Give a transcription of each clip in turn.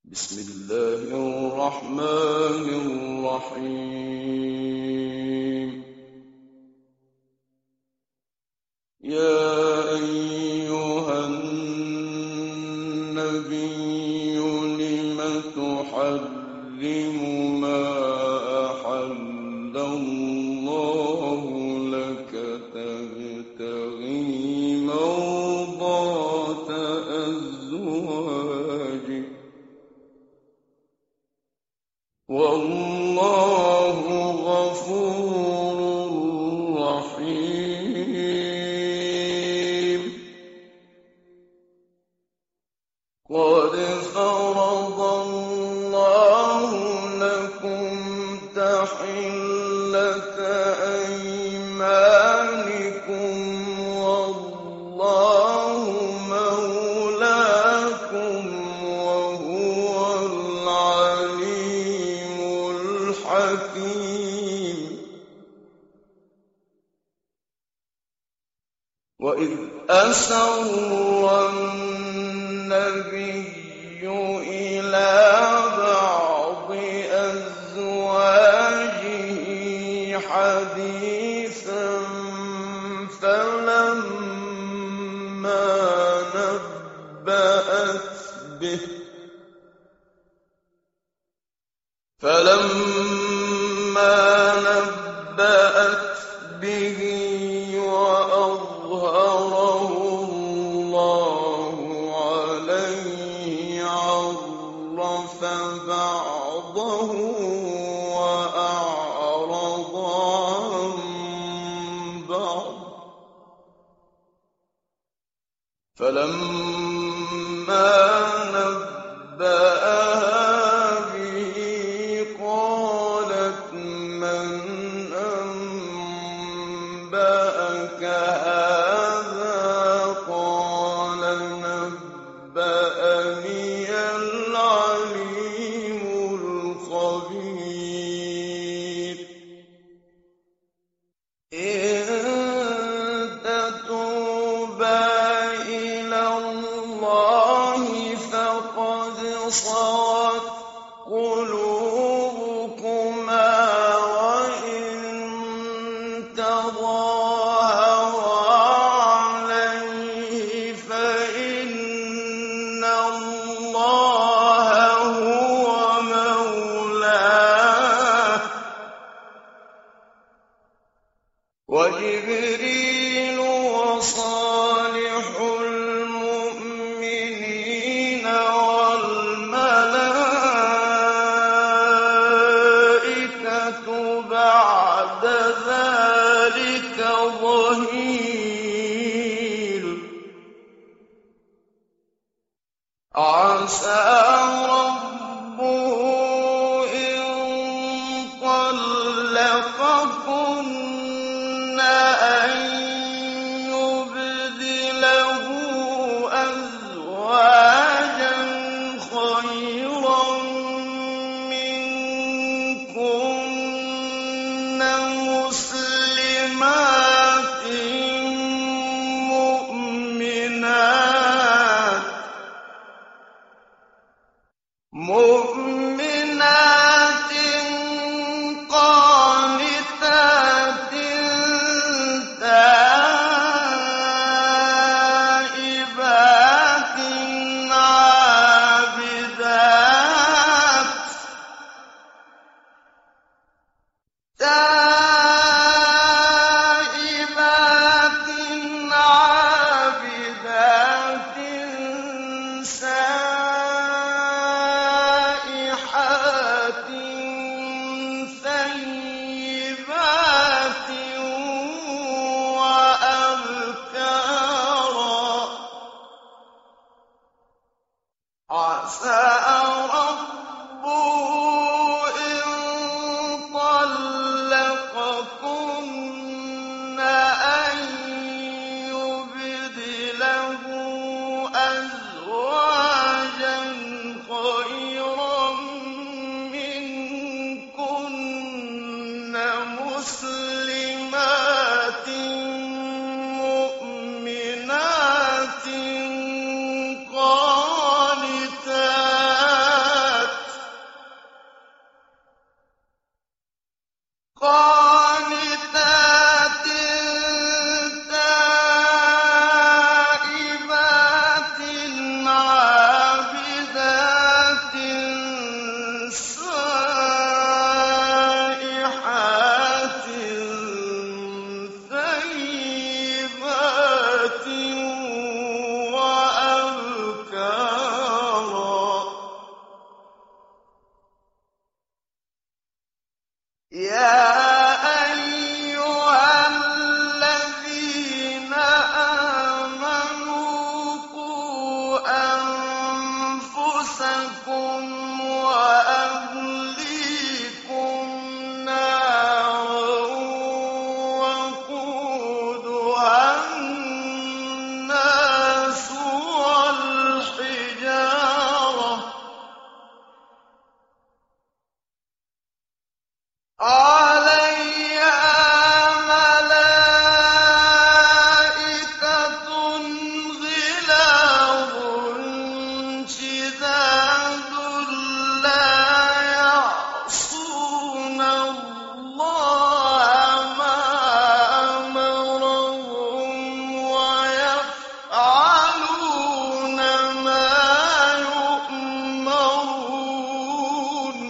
بسم الله الرحمن الرحيم. يا أيها النبي لم تحرم ما أحل الله لك تبتغي مرضات أزواجك والله غفور رحيم. قد فرض الله لكم تحلة أيمانكم والله مولاكم وهو العليم الحكيم. وإذ أسر النبي إلى بعض أزواجه حديثا فلما نبأت به وأظهره الله عليه عرف بعضه وأعرض عن بعض. فلما نبأها به قالت من أنبأك هذا؟ قال نبأني العليم الخبير. إن تتوبا إلى الله فقد صغت قلوبكما وإن تظاهرا عليه فإن الله هو مولاه وجبريل وصالح المؤمنين والملائكة بعد ذلك ظهير. عسى ربه إن طلقكن أن يبدله أزواجا خيرا منكن مسلمات مؤمنات قانتات تائبات عابدات سائحات ثيبات وأبكارا. عسى ربه إن طلقكن أن يبدله أزواجا خيرا منكن مسلمات مؤمنات قانتات أنفُسَكُمْ وَأَهْلِيكُمْ نَارًا وَقُودُهَا النَّاسُ وَالْحِجَارَةُ ۖ عَلَيْهَا مَلَائِكَةٌ غِلَاظٌ شِدَادٌ لَّا يَعْصُونَ اللَّهَ مَا أَمَرَهُمْ وَيَفْعَلُونَ مَا يُؤْمَرُونَ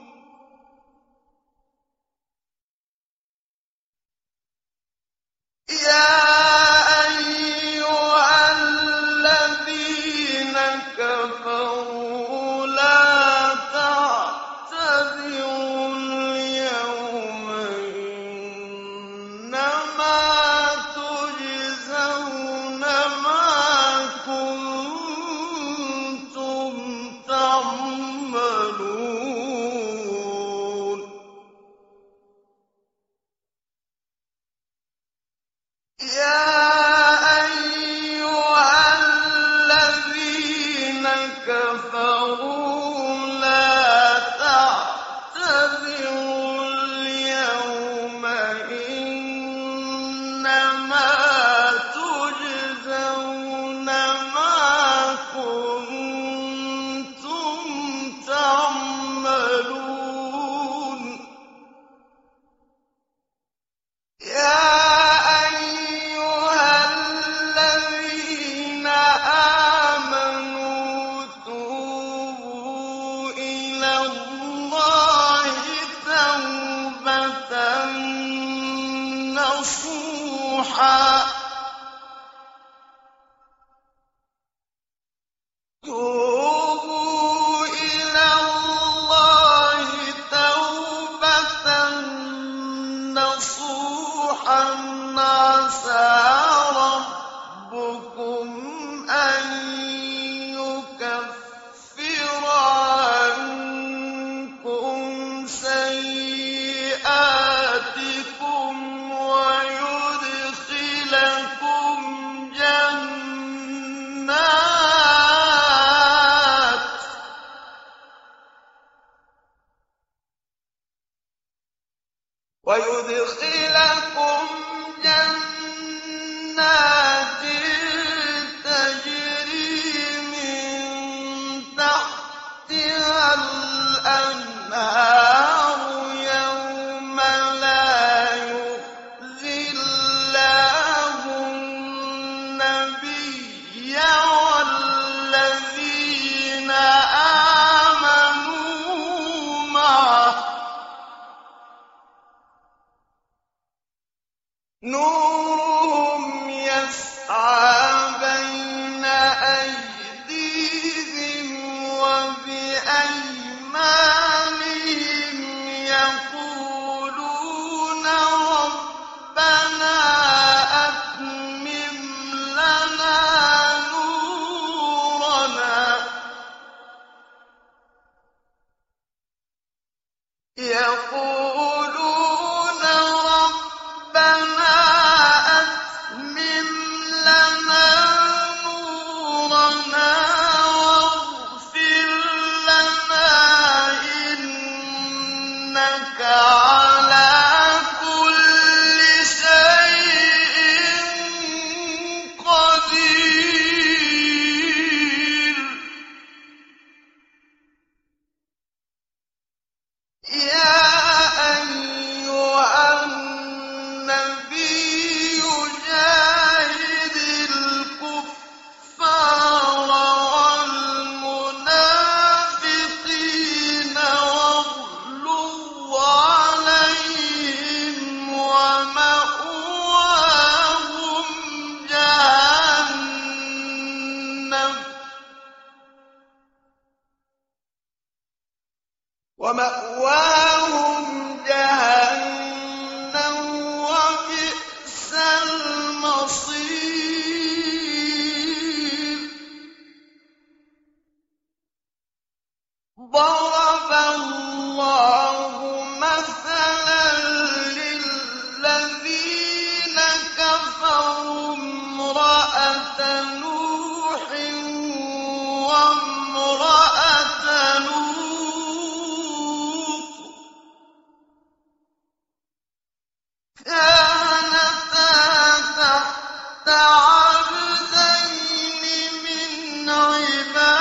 يَا أَيُّهَا الَّذِينَ كَفَرُوا لَا تَعْتَذِرُوا الْيَوْمَ ۖ إِنَّمَا تُجْزَوْنَ مَا كُنتُمْ تَعْمَلُونَ يَا أَيُّهَا الَّذِينَ كَفَرُوا لَا تَعْتَذِرُوا الْيَوْمَ ۖ إِنَّمَا تُجْزَوْنَ مَا كُنتُمْ تَعْمَلُونَ يَا أَيُّهَا الَّذِينَ آمَنُوا تُوبُوا إِلَى اللَّهِ تَوْبَةً نَّصُوحًا عَسَىٰ رَبُّكُمْ أَن يُكَفِّرَ عَنكُمْ سَيِّئَاتِكُمْ وَيُدْخِلَكُمْ جَنَّاتٍ تَجْرِي مِن تَحْتِهَا الْأَنْهَارُ يَوْمَ لَا يُخْزِي اللَّهُ النَّبِيَّ وَالَّذِينَ آمَنُوا مَعَهُ ۖ نُورُهُمْ يَسْعَىٰ بَيْنَ أَيْدِيهِمْ وَبِأَيْمَانِهِمْ يَقُولُونَ رَبَّنَا أَتْمِمْ لَنَا نُورَنَا وَاغْفِرْ لَنَا إِنَّكَ عَلَىٰ كُلِّ شَيْءٍ قَدِيرٌ يَا أَيُّهَا النَّبِيُّ جَاهِدِ الْكُفَّارَ وَالْمُنَافِقِينَ وَاغْلُظْ عَلَيْهِمْ وَمَأْوَاهُمْ جَهَنَّمُ ۖ وَبِئْسَ الْمَصِيرُ. ضرب الله مثلا للذين كفروا امرأة نوح وامرأة لوط كانتا تحت عبدين من عبادنا